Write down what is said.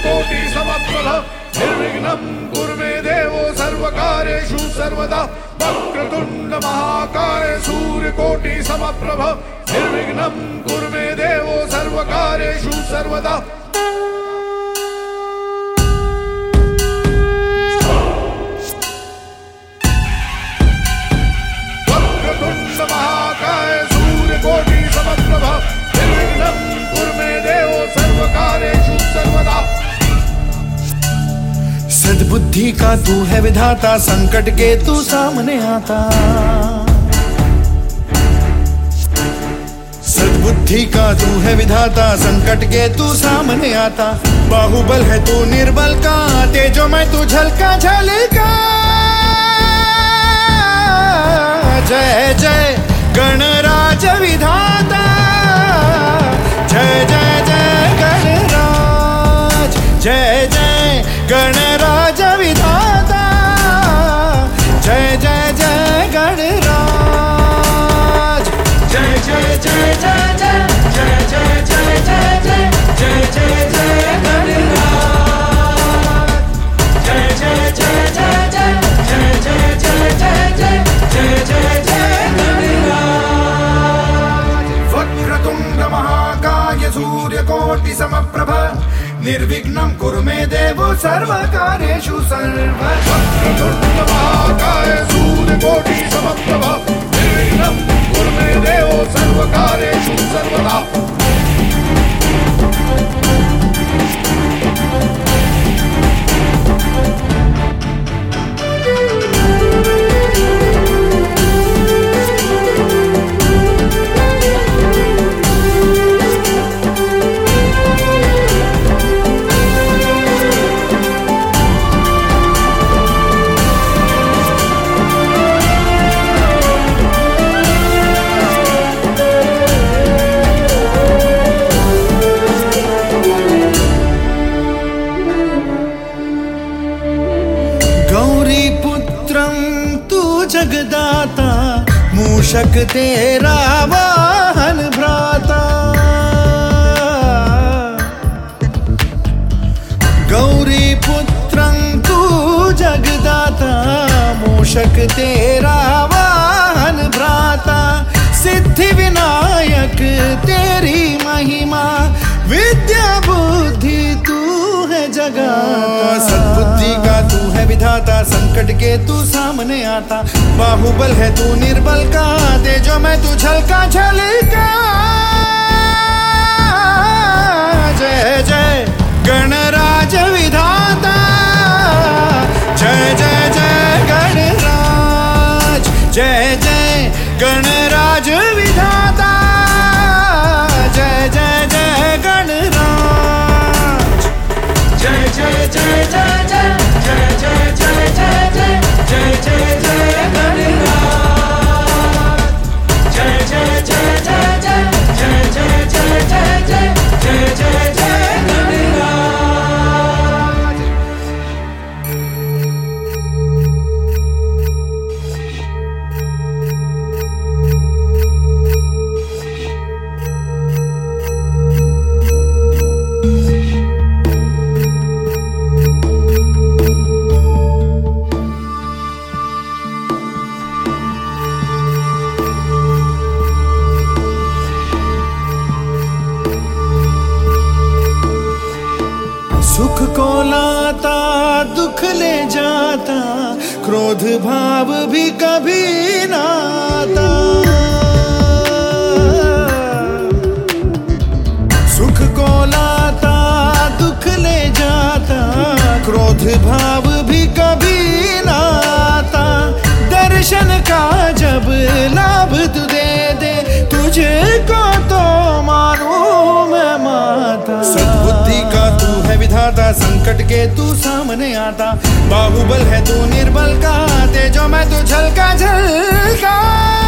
सूर्यकोटि समप्रभ निर्विघ्नं कुरु मे देवो सर्वकार्येषु सर्वदा वक्रतुण्ड महाकाय सूर्यकोटि समप्रभ निर्विघ्नं कुरु मे देवो सर्वकार्येषु सर्वदा वक्रतुण्ड महाकाय सूर्यकोटि समप्रभ निर्विघ्नं कुरु मे देवो सर्वकार्येषु सर्वदा। सद्बुद्धि का तू है विधाता, संकट के तू सामने आता। सद्बुद्धि का तू है विधाता, संकट के तू सामने आता। बाहुबल है तू निर्बल का, तेजो में तू झलका झलका। जय जय गणराज विधाता, जय जय जय गणराज, जय जय गणराज विधाता, जय जय जय गणराज, जय जय जय जय जय जय जय जय जय जय जय जय गणराज, जय जय जय जय जय जय जय जय जय जय जय गणराज। वक्रतुण्ड महाकाय सूर्यकोटि समप्रभ निर्विघ्नं कुरु मे देवो सर्वकार्येषु सर्वदा। वक्रतुण्ड महाकाय सूर्यकोटि समप्रभ निर्विघ्नं कुरु मे देवो सर्वकार्येषु सर्वदा। जगदाता मूषक तेरा वाहन भ्राता। गौरी पुत्रं तू जगदाता, मूषक तेरा वाहन भ्राता। सिद्धि विनायक तेरी महिमा, विद्या बुद्धि तू है जगाता। सद्बुद्धि का तू है विधाता, संकट के तू सामने आता। बाहुबल है तू निर्बल का, तेजो में तू झलका झलका। जय जय गणराज विधाता, जय जय जय गणराज, जय जय गणराज विधाता, जय जय जय गणराज, जय जय जय जय जय जय जय जय जय जय जय गणराज, जय जय जय जय जय जय जय जय जय जय जय गणराज। सुख को लाता दुख ले जाता, क्रोध भाव भी कभी ना आता। सुख को लाता दुख ले जाता, क्रोध भाव भी कभी ना आता। दर्शन का जब लाभ तू दे दे, तुझको तो मारूं मैं माता। सद्बुद्धि का तू है विधाता, संकट के तू सामने आता। बाहुबल है तू निर्बल का, तेजो में तू झलका झलका।